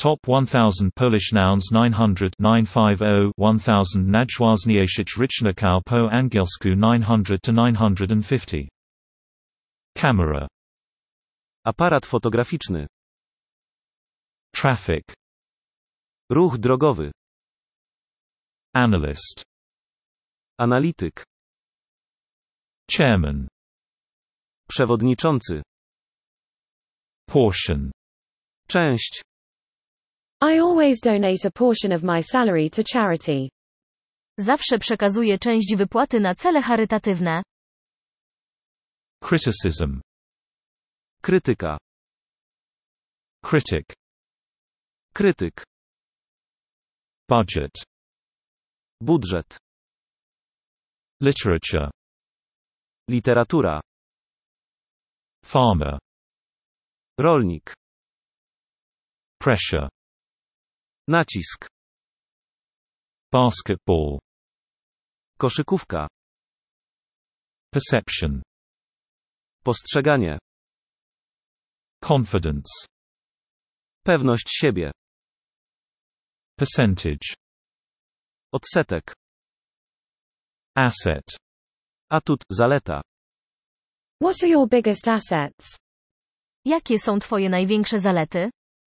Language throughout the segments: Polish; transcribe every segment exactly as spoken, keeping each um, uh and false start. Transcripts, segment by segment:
Top one thousand Polish nouns nine hundred nine fifty one thousand Najważniejszych ryczników po angielsku nine hundred to nine hundred fifty. Camera. Aparat fotograficzny. Traffic. Ruch drogowy. Analyst. Analityk. Chairman. Przewodniczący. Portion. Część. I always donate a portion of my salary to charity. Zawsze przekazuję część wypłaty na cele charytatywne. Criticism. Krytyka. Critic. Krytyk. Budget. Budżet. Literature. Literatura. Farmer. Rolnik. Pressure. Nacisk. Basketball. Koszykówka. Perception. Postrzeganie. Confidence. Pewność siebie. Percentage. Odsetek. Asset. Atut, zaleta. What are your biggest assets? Jakie są Twoje największe zalety?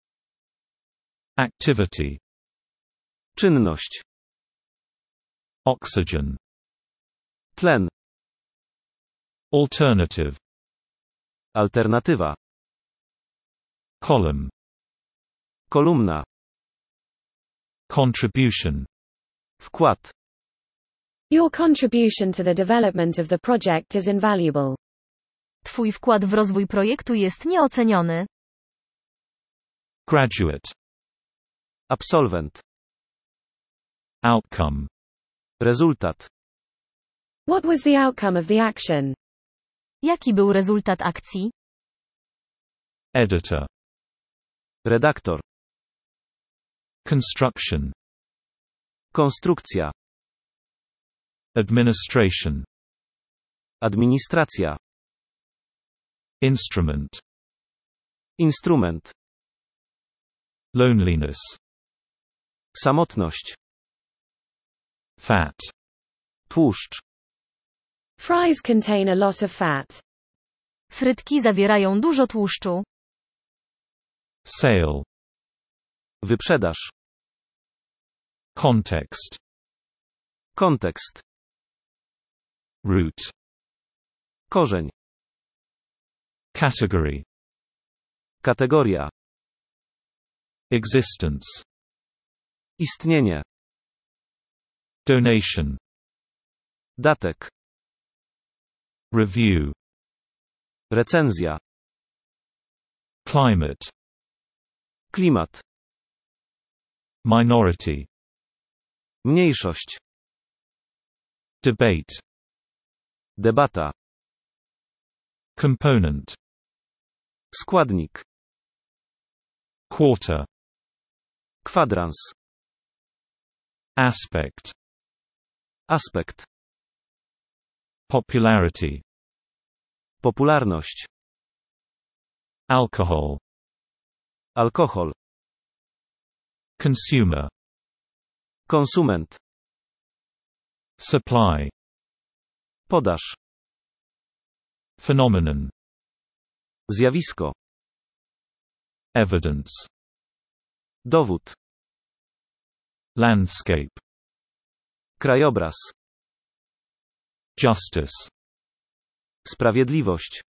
Activity. Czynność. Oxygen. Tlen. Alternative. Alternatywa. Column. Kolumna. Contribution. Wkład. Your contribution to the development of the project is invaluable. Twój wkład w rozwój projektu jest nieoceniony. Graduate. Absolwent. Outcome. Rezultat. What was the outcome of the action? Jaki był rezultat akcji? Editor. Redaktor. Construction. Konstrukcja. Administration. Administracja. Instrument. Instrument. Loneliness. Samotność. Fat. Tłuszcz. Fries contain a lot of fat. Frytki zawierają dużo tłuszczu. Sale. Wyprzedaż. Context. Kontekst. Root. Korzeń. Category. Kategoria. Existence. Istnienie. Donation. Datek. Review. Recenzja. Climate. Klimat. Minority. Mniejszość. Debate. Debata. Component. Składnik. Quarter. Kwadrans. Aspect. Aspekt. Popularity. Popularność. Alcohol. Alkohol. Consumer. Konsument. Supply. Podaż. Phenomenon. Zjawisko. Evidence. Dowód. Landscape. Krajobraz. Justice. Sprawiedliwość.